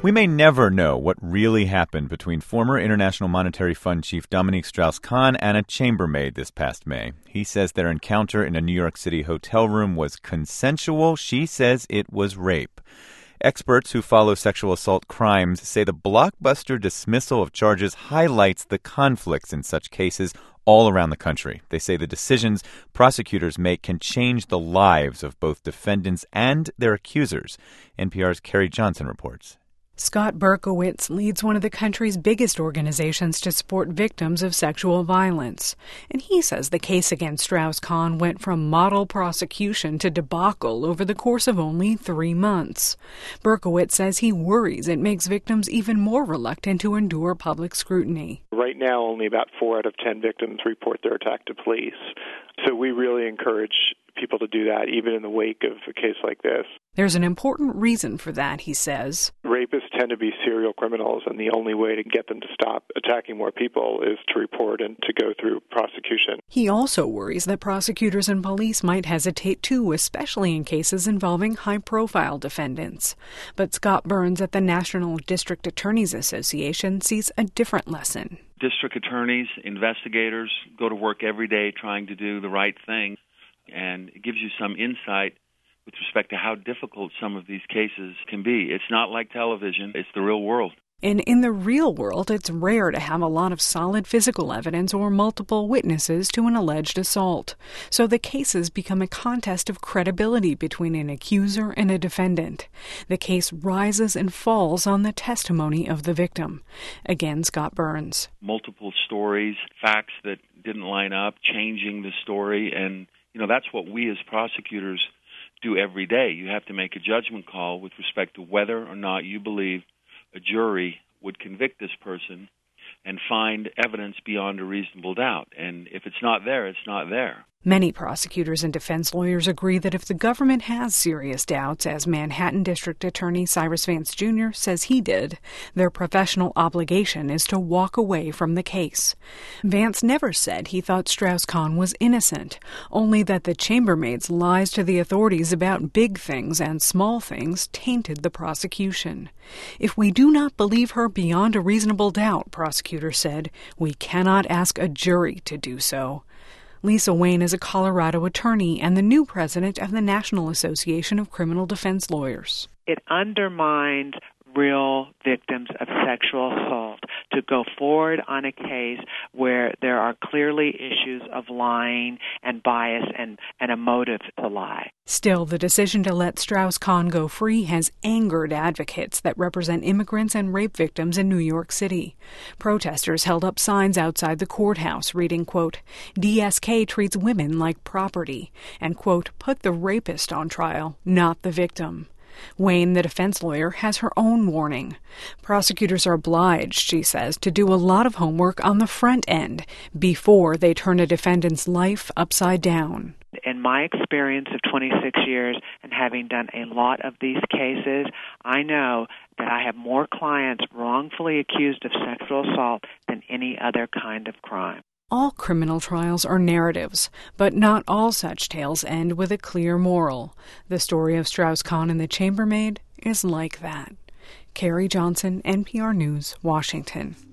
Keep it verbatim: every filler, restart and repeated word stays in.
We may never know what really happened between former International Monetary Fund chief Dominique Strauss-Kahn and a chambermaid this past May. He says their encounter in a New York City hotel room was consensual. She says it was rape. Experts who follow sexual assault crimes say the blockbuster dismissal of charges highlights the conflicts in such cases all around the country. They say the decisions prosecutors make can change the lives of both defendants and their accusers. N P R's Carrie Johnson reports. Scott Berkowitz leads one of the country's biggest organizations to support victims of sexual violence. And he says the case against Strauss-Kahn went from model prosecution to debacle over the course of only three months. Berkowitz says he worries it makes victims even more reluctant to endure public scrutiny. Right now, only about four out of ten victims report their attack to police. So we really encourage people to do that, even in the wake of a case like this. There's an important reason for that, he says. Rapists tend to be serial criminals, and the only way to get them to stop attacking more people is to report and to go through prosecution. He also worries that prosecutors and police might hesitate too, especially in cases involving high-profile defendants. But Scott Burns at the National District Attorneys Association sees a different lesson. District attorneys, investigators go to work every day trying to do the right thing, and it gives you some insight with respect to how difficult some of these cases can be. It's not like television, it's the real world. And in the real world, it's rare to have a lot of solid physical evidence or multiple witnesses to an alleged assault. So the cases become a contest of credibility between an accuser and a defendant. The case rises and falls on the testimony of the victim. Again, Scott Burns. Multiple stories, facts that didn't line up, changing the story, and you know that's what we as prosecutors do every day. You have to make a judgment call with respect to whether or not you believe a jury would convict this person and find evidence beyond a reasonable doubt. And if it's not there, it's not there. Many prosecutors and defense lawyers agree that if the government has serious doubts, as Manhattan District Attorney Cyrus Vance Junior says he did, their professional obligation is to walk away from the case. Vance never said he thought Strauss-Kahn was innocent, only that the chambermaid's lies to the authorities about big things and small things tainted the prosecution. If we do not believe her beyond a reasonable doubt, prosecutors said, we cannot ask a jury to do so. Lisa Wayne is a Colorado attorney and the new president of the National Association of Criminal Defense Lawyers. It undermines real victims of sexual assault to go forward on a case where there are clearly issues of lying and bias and, and a motive to lie. Still, the decision to let Strauss-Kahn go free has angered advocates that represent immigrants and rape victims in New York City. Protesters held up signs outside the courthouse reading, quote, D S K treats women like property, and, quote, put the rapist on trial, not the victim. Wayne, the defense lawyer, has her own warning. Prosecutors are obliged, she says, to do a lot of homework on the front end before they turn a defendant's life upside down. In my experience of twenty-six years and having done a lot of these cases, I know that I have more clients wrongfully accused of sexual assault than any other kind of crime. All criminal trials are narratives, but not all such tales end with a clear moral. The story of Strauss-Kahn and the chambermaid is like that. Carrie Johnson, N P R News, Washington.